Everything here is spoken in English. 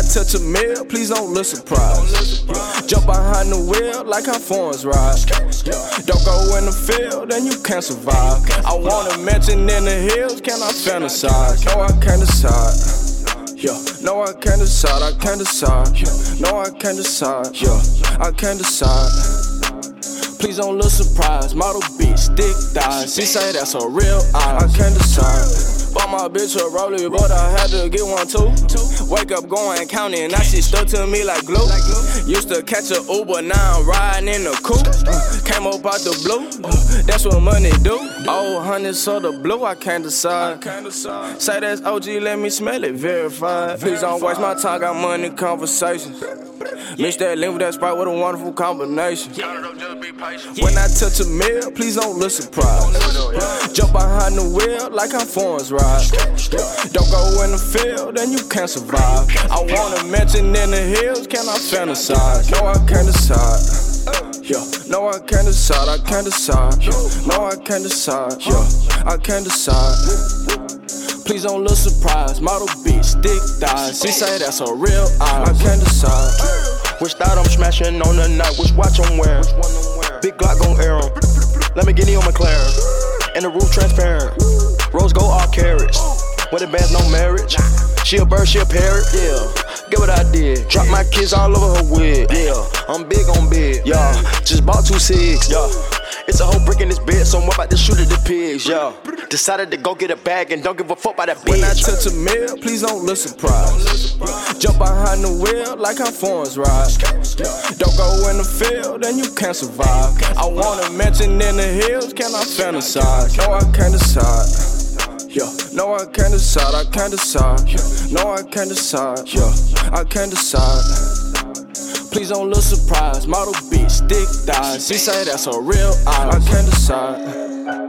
touch a meal, please don't look surprised. Jump behind the wheel like how foreigns ride. Don't go in the field and you can't survive. I want a mansion in the hills, can I fantasize? No, I can't decide. Yeah, no, I can't decide, I can't decide. No, I can't decide, yeah, I can't decide. Please don't look surprised, model bitch, thick thighs. She say that's a real eye, I can't decide. Bought my bitch a rollie, but I had to get one too. Wake up going counting, now she stuck to me like glue. Used to catch a Uber, now I'm riding in the coupe. Came up out the blue, that's what money do. Oh, honey, so the blue, I can't decide. Say that's OG, let me smell it, verified. Please don't waste my time, got money conversations. Mix that lean with that Sprite, what a wonderful combination. When I touch a meal, please don't look surprised. Jump behind the wheel like how foreigns ride. Don't go in the field and you can't survive. I want a mansion in the hills, can I fantasize? No, I can't decide. Yeah, no, I can't decide, I can't decide. No, I can't decide, yeah, I can't decide. Please don't look surprised, model bitch, thick thighs. She say that's a real eye, I can't decide. Which thought I'm smashing on the night, which watch I'm wearing. Big Glock gon' air 'em. Let me get in on McLaren. And the roof transparent. Rose gold all carrots. Wedding bands, no marriage. She a bird, she a parrot, yeah. Get what I did. Drop my kids all over her wig, yeah. I'm big on big, yeah. Just bought 2 cigs, yeah. It's a whole brick in this bed, so I'm about to shoot at the pigs, yeah. Decided to go get a bag and don't give a fuck about that bitch. When I touch a meal, please don't look surprised. Jump behind the wheel like how foreigns ride. Don't go in the field and you can't survive. I want a mansion in the hills, can I fantasize? No, I can't decide. Yeah, no, I can't decide, I can't decide. No, I can't decide, yeah, I can't decide. Please don't look surprised, model bitch, thick thighs. She say that's a real eye, I can't decide.